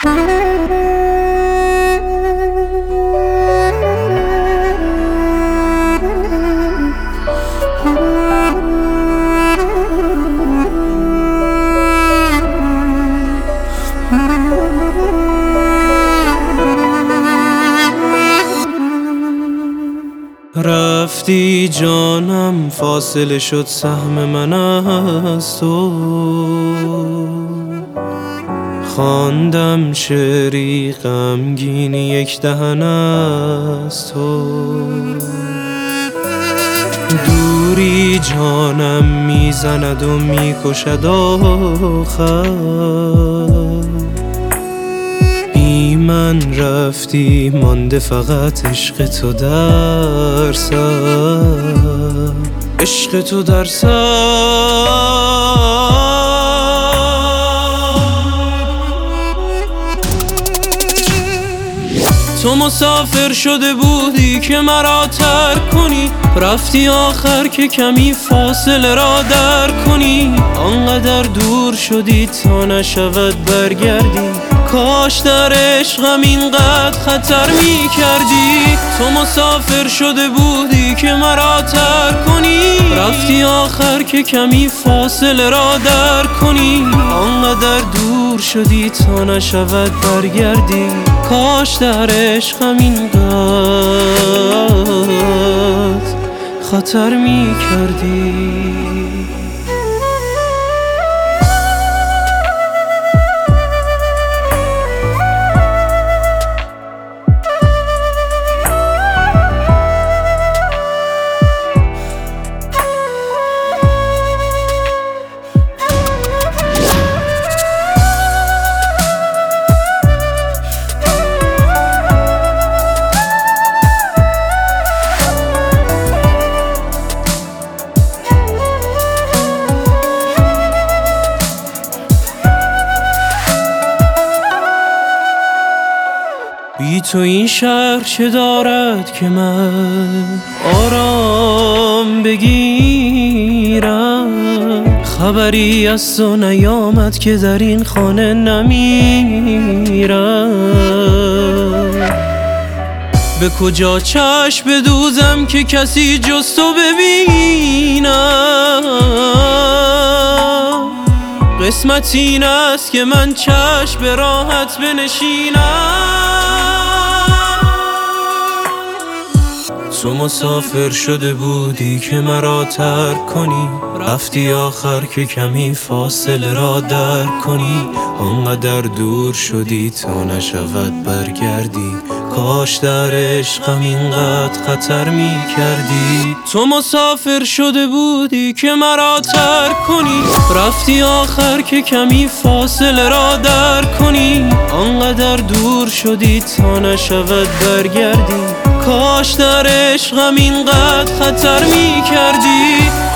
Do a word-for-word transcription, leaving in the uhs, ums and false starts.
رفتی جانم، فاصله شد سهم من از تو. خواندم شعری غمگین یک دهن از تو. دوری جانم میزند و میکشد آخر. بی من رفتی، مانده فقط عشق تو در سر، عشق تو در سر. تو مسافر شده بودی که مرا ترک کنی، رفتی آخر که کمی فاصله را در کنی. آنقدر دور شدی تا نشود برگردی، کاش در عشقم اینقدر خطر می کردی. تو مسافر شده بودی که مرا ترک کنی، رفتی آخر که کمی فاصله را در کنی. آنقدر دور شدی تا نشود برگردی، کاش در عشقم اینقدر خطر می کردی. بی تو این شهر چه دارد که من آرام بگیرم؟ خبری از تو نیامد که در این خانه نمیرم. به کجا چشم بدوزم که کسی جز تو ببینم؟ قسمت این است که من چشم به راحت بنشینم. تو مسافر شده بودی که مرا ترک کنی، رفتی آخر که کمی فاصله را در کنی. آنقدر دور شدی تا نشود برگردی، کاش در عشقم اینقدر خطر می کردی. تو مسافر شده بودی که مرا ترک کنی، رفتی آخر که کمی فاصله را در کنی. آنقدر دور شدی تا نشود برگردی، کاش در عشقم اینقدر خطر می کردی.